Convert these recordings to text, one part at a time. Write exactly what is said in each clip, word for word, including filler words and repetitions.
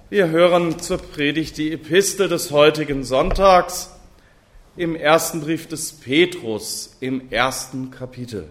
Wir hören zur Predigt die Epistel des heutigen Sonntags im ersten Brief des Petrus im ersten Kapitel.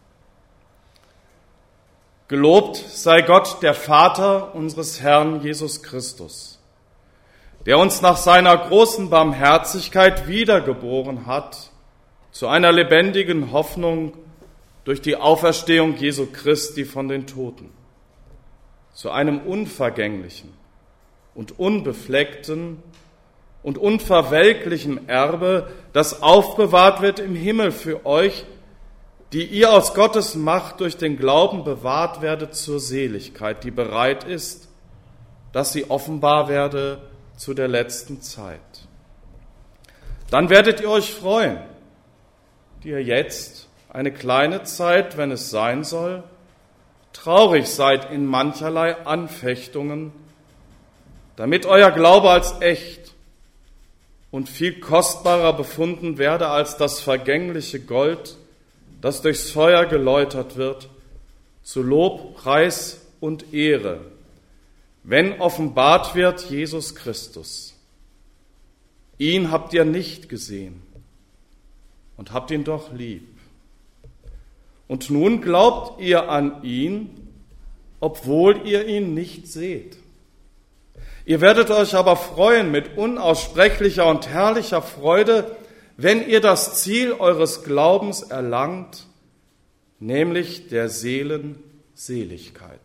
Gelobt sei Gott, der Vater unseres Herrn Jesus Christus, der uns nach seiner großen Barmherzigkeit wiedergeboren hat zu einer lebendigen Hoffnung durch die Auferstehung Jesu Christi von den Toten, zu einem unvergänglichen und unbefleckten und unverwelklichen Erbe, das aufbewahrt wird im Himmel für euch, die ihr aus Gottes Macht durch den Glauben bewahrt werdet zur Seligkeit, die bereit ist, dass sie offenbar werde zu der letzten Zeit. Dann werdet ihr euch freuen, die ihr jetzt eine kleine Zeit, wenn es sein soll, traurig seid in mancherlei Anfechtungen, damit euer Glaube als echt und viel kostbarer befunden werde als das vergängliche Gold, das durchs Feuer geläutert wird, zu Lob, Preis und Ehre, wenn offenbart wird Jesus Christus. Ihn habt ihr nicht gesehen und habt ihn doch lieb. Und nun glaubt ihr an ihn, obwohl ihr ihn nicht seht. Ihr werdet euch aber freuen mit unaussprechlicher und herrlicher Freude, wenn ihr das Ziel eures Glaubens erlangt, nämlich der Seelen Seligkeit.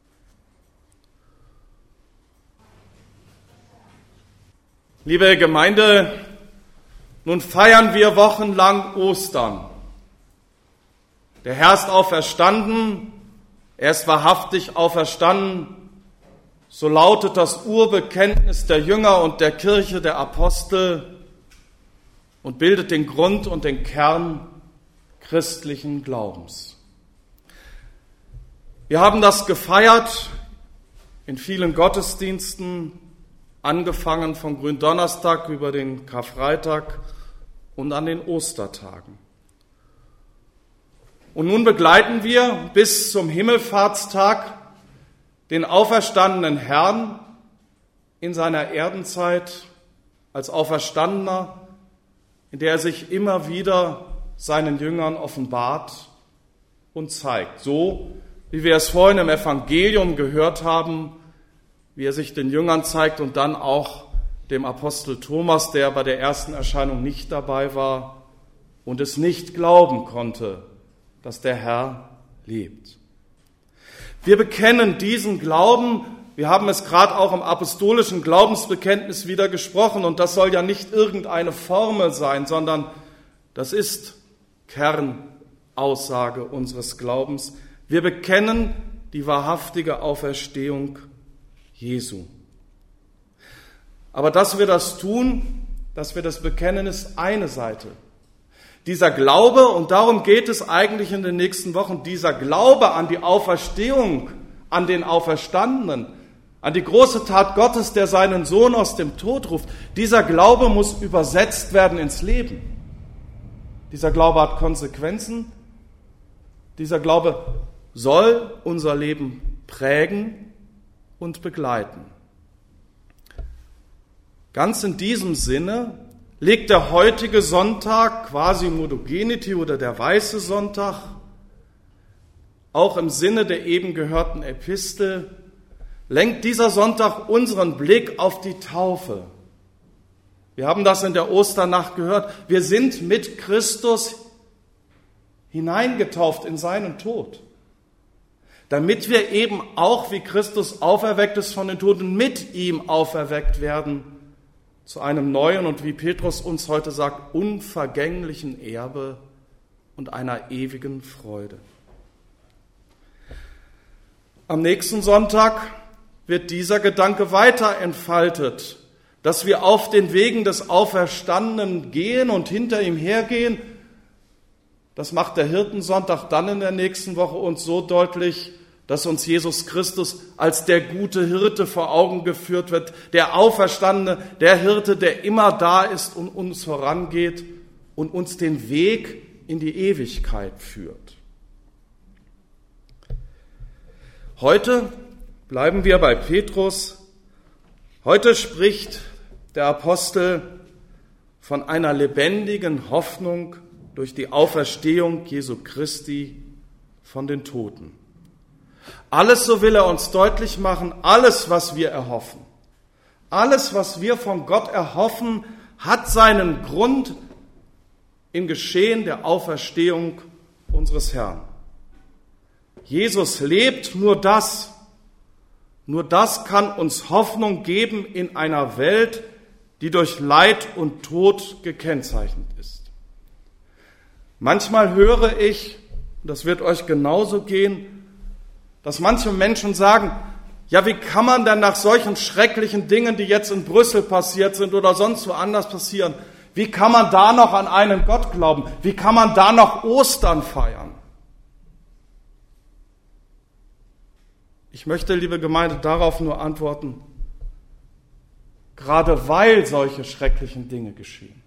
Liebe Gemeinde, nun feiern wir wochenlang Ostern. Der Herr ist auferstanden, er ist wahrhaftig auferstanden. So lautet das Urbekenntnis der Jünger und der Kirche der Apostel und bildet den Grund und den Kern christlichen Glaubens. Wir haben das gefeiert in vielen Gottesdiensten, angefangen vom Gründonnerstag über den Karfreitag und an den Ostertagen. Und nun begleiten wir bis zum Himmelfahrtstag den auferstandenen Herrn in seiner Erdenzeit als Auferstandener, in der er sich immer wieder seinen Jüngern offenbart und zeigt. So, wie wir es vorhin im Evangelium gehört haben, wie er sich den Jüngern zeigt und dann auch dem Apostel Thomas, der bei der ersten Erscheinung nicht dabei war und es nicht glauben konnte, dass der Herr lebt. Wir bekennen diesen Glauben, wir haben es gerade auch im apostolischen Glaubensbekenntnis wieder gesprochen und das soll ja nicht irgendeine Formel sein, sondern das ist Kernaussage unseres Glaubens. Wir bekennen die wahrhaftige Auferstehung Jesu. Aber dass wir das tun, dass wir das bekennen, ist eine Seite. Dieser Glaube, und darum geht es eigentlich in den nächsten Wochen, dieser Glaube an die Auferstehung, an den Auferstandenen, an die große Tat Gottes, der seinen Sohn aus dem Tod ruft, dieser Glaube muss übersetzt werden ins Leben. Dieser Glaube hat Konsequenzen. Dieser Glaube soll unser Leben prägen und begleiten. Ganz in diesem Sinne legt der heutige Sonntag, quasi Modogenity oder der Weiße Sonntag, auch im Sinne der eben gehörten Epistel, lenkt dieser Sonntag unseren Blick auf die Taufe. Wir haben das in der Osternacht gehört. Wir sind mit Christus hineingetauft in seinen Tod, damit wir eben auch, wie Christus auferweckt ist von den Toten, mit ihm auferweckt werden zu einem neuen und, wie Petrus uns heute sagt, unvergänglichen Erbe und einer ewigen Freude. Am nächsten Sonntag wird dieser Gedanke weiter entfaltet, dass wir auf den Wegen des Auferstandenen gehen und hinter ihm hergehen. Das macht der Hirtensonntag dann in der nächsten Woche uns so deutlich, dass uns Jesus Christus als der gute Hirte vor Augen geführt wird, der Auferstandene, der Hirte, der immer da ist und uns vorangeht und uns den Weg in die Ewigkeit führt. Heute bleiben wir bei Petrus Heute spricht der Apostel von einer lebendigen Hoffnung durch die Auferstehung Jesu Christi von den Toten. Alles, so will er uns deutlich machen, alles, was wir erhoffen, alles, was wir von Gott erhoffen, hat seinen Grund im Geschehen der Auferstehung unseres Herrn. Jesus lebt, nur das, nur das kann uns Hoffnung geben in einer Welt, die durch Leid und Tod gekennzeichnet ist. Manchmal höre ich, das wird euch genauso gehen, dass manche Menschen sagen, ja, wie kann man denn nach solchen schrecklichen Dingen, die jetzt in Brüssel passiert sind oder sonst woanders passieren, wie kann man da noch an einen Gott glauben? Wie kann man da noch Ostern feiern? Ich möchte, liebe Gemeinde, darauf nur antworten, gerade weil solche schrecklichen Dinge geschehen.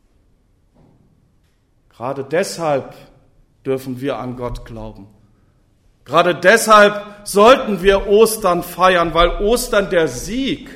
Gerade deshalb dürfen wir an Gott glauben. Gerade deshalb sollten wir Ostern feiern, weil Ostern der Sieg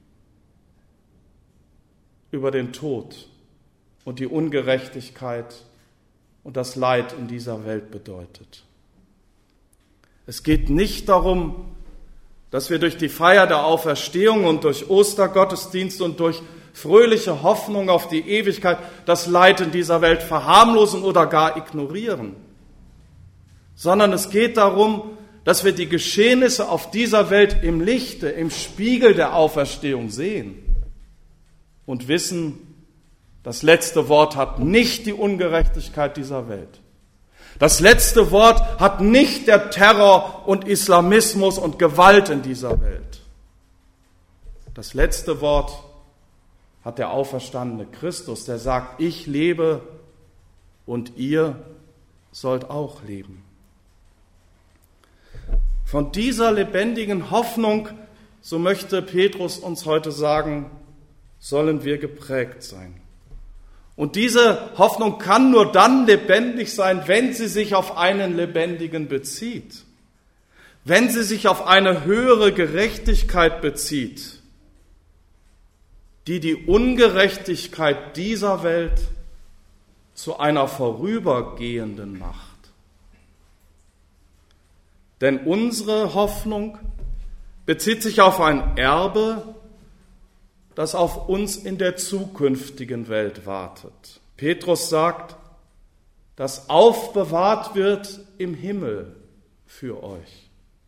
über den Tod und die Ungerechtigkeit und das Leid in dieser Welt bedeutet. Es geht nicht darum, dass wir durch die Feier der Auferstehung und durch Ostergottesdienst und durch fröhliche Hoffnung auf die Ewigkeit das Leid in dieser Welt verharmlosen oder gar ignorieren, sondern es geht darum, dass wir die Geschehnisse auf dieser Welt im Lichte, im Spiegel der Auferstehung sehen und wissen, das letzte Wort hat nicht die Ungerechtigkeit dieser Welt. Das letzte Wort hat nicht der Terror und Islamismus und Gewalt in dieser Welt. Das letzte Wort hat der auferstandene Christus, der sagt, ich lebe und ihr sollt auch leben. Von dieser lebendigen Hoffnung, so möchte Petrus uns heute sagen, sollen wir geprägt sein. Und diese Hoffnung kann nur dann lebendig sein, wenn sie sich auf einen Lebendigen bezieht. Wenn sie sich auf eine höhere Gerechtigkeit bezieht, die die Ungerechtigkeit dieser Welt zu einer vorübergehenden macht. Denn unsere Hoffnung bezieht sich auf ein Erbe, das auf uns in der zukünftigen Welt wartet. Petrus sagt, das aufbewahrt wird im Himmel für euch.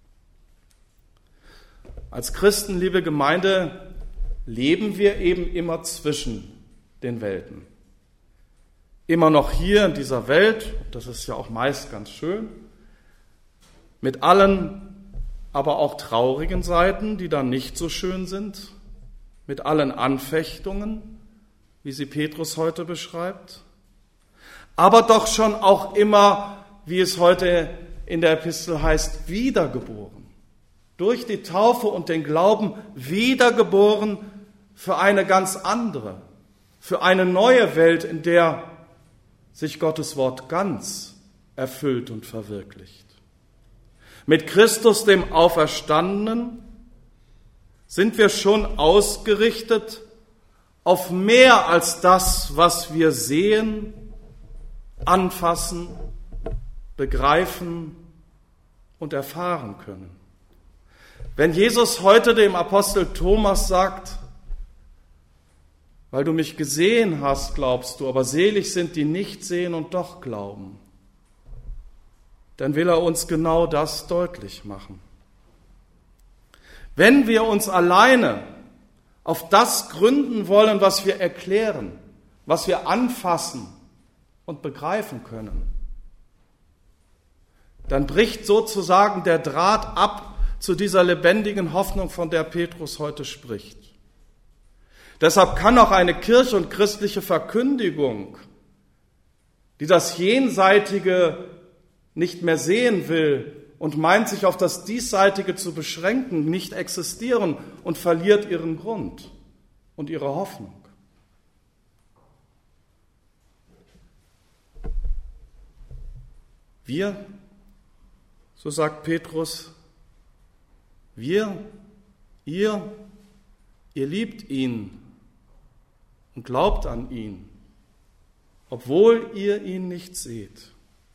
Als Christen, liebe Gemeinde, leben wir eben immer zwischen den Welten. Immer noch hier in dieser Welt, das ist ja auch meist ganz schön, mit allen, aber auch traurigen Seiten, die dann nicht so schön sind, mit allen Anfechtungen, wie sie Petrus heute beschreibt, aber doch schon auch immer, wie es heute in der Epistel heißt, wiedergeboren. Durch die Taufe und den Glauben wiedergeboren für eine ganz andere, für eine neue Welt, in der sich Gottes Wort ganz erfüllt und verwirklicht. Mit Christus, dem Auferstandenen, sind wir schon ausgerichtet auf mehr als das, was wir sehen, anfassen, begreifen und erfahren können. Wenn Jesus heute dem Apostel Thomas sagt, weil du mich gesehen hast, glaubst du, aber selig sind, die nicht sehen und doch glauben, dann will er uns genau das deutlich machen. Wenn wir uns alleine auf das gründen wollen, was wir erklären, was wir anfassen und begreifen können, dann bricht sozusagen der Draht ab zu dieser lebendigen Hoffnung, von der Petrus heute spricht. Deshalb kann auch eine Kirche und christliche Verkündigung, die das Jenseitige nicht mehr sehen will und meint, sich auf das Diesseitige zu beschränken, nicht existieren und verliert ihren Grund und ihre Hoffnung. Wir, so sagt Petrus, wir, ihr, Ihr liebt ihn und glaubt an ihn, obwohl ihr ihn nicht seht.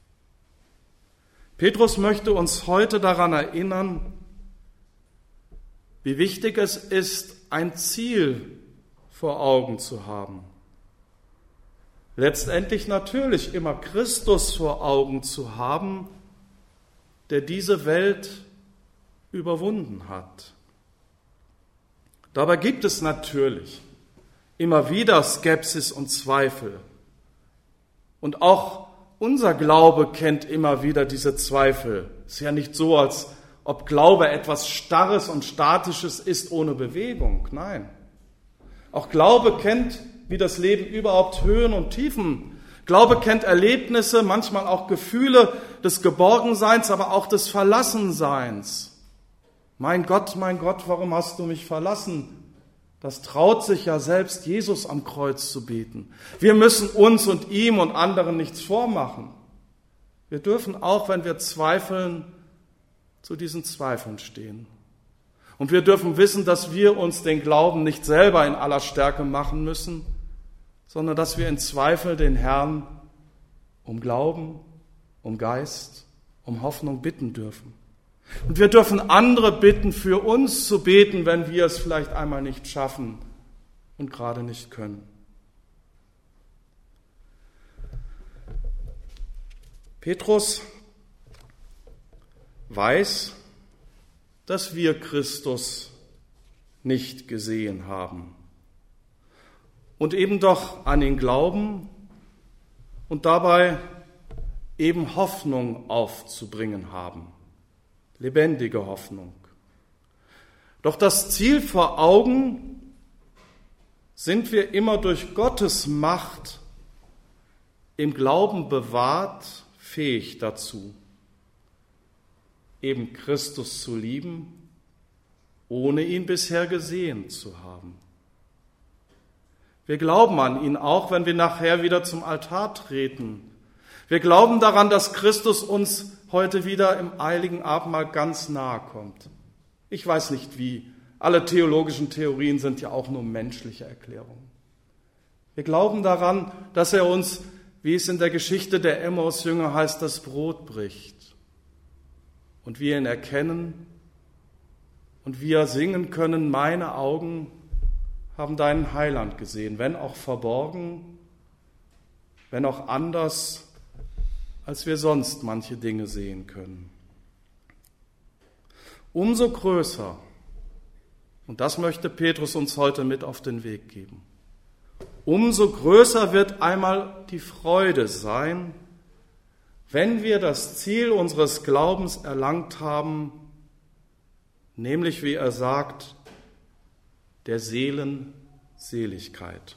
Petrus möchte uns heute daran erinnern, wie wichtig es ist, ein Ziel vor Augen zu haben. Letztendlich natürlich immer Christus vor Augen zu haben, der diese Welt überwunden hat. Dabei gibt es natürlich immer wieder Skepsis und Zweifel. Und auch unser Glaube kennt immer wieder diese Zweifel. Es ist ja nicht so, als ob Glaube etwas Starres und Statisches ist ohne Bewegung. Nein. Auch Glaube kennt, wie das Leben überhaupt Höhen und Tiefen. Glaube kennt Erlebnisse, manchmal auch Gefühle des Geborgenseins, aber auch des Verlassenseins. Mein Gott, mein Gott, warum hast du mich verlassen? Das traut sich ja selbst Jesus am Kreuz zu beten. Wir müssen uns und ihm und anderen nichts vormachen. Wir dürfen auch, wenn wir zweifeln, zu diesen Zweifeln stehen. Und wir dürfen wissen, dass wir uns den Glauben nicht selber in aller Stärke machen müssen, sondern dass wir in Zweifel den Herrn um Glauben, um Geist, um Hoffnung bitten dürfen. Und wir dürfen andere bitten, für uns zu beten, wenn wir es vielleicht einmal nicht schaffen und gerade nicht können. Petrus weiß, dass wir Christus nicht gesehen haben und eben doch an ihn glauben und dabei eben Hoffnung aufzubringen haben. Lebendige Hoffnung. Doch das Ziel vor Augen sind wir immer durch Gottes Macht im Glauben bewahrt, fähig dazu, eben Christus zu lieben, ohne ihn bisher gesehen zu haben. Wir glauben an ihn auch, wenn wir nachher wieder zum Altar treten. Wir glauben daran, dass Christus uns heute wieder im Heiligen Abendmahl ganz nahe kommt. Ich weiß nicht wie. Alle theologischen Theorien sind ja auch nur menschliche Erklärungen. Wir glauben daran, dass er uns, wie es in der Geschichte der Emmaus-Jünger heißt, das Brot bricht. Und wir ihn erkennen und wir singen können, meine Augen haben deinen Heiland gesehen, wenn auch verborgen, wenn auch anders, als wir sonst manche Dinge sehen können. Umso größer, und das möchte Petrus uns heute mit auf den Weg geben, umso größer wird einmal die Freude sein, wenn wir das Ziel unseres Glaubens erlangt haben, nämlich, wie er sagt, der Seelen Seligkeit.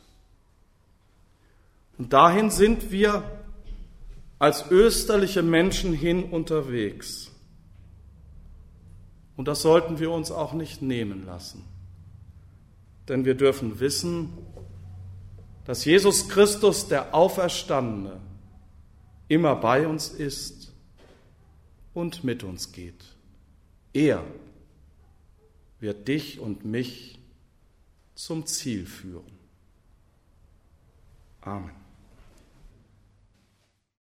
Und dahin sind wir als österliche Menschen hin unterwegs. Und das sollten wir uns auch nicht nehmen lassen. Denn wir dürfen wissen, dass Jesus Christus, der Auferstandene, immer bei uns ist und mit uns geht. Er wird dich und mich zum Ziel führen. Amen.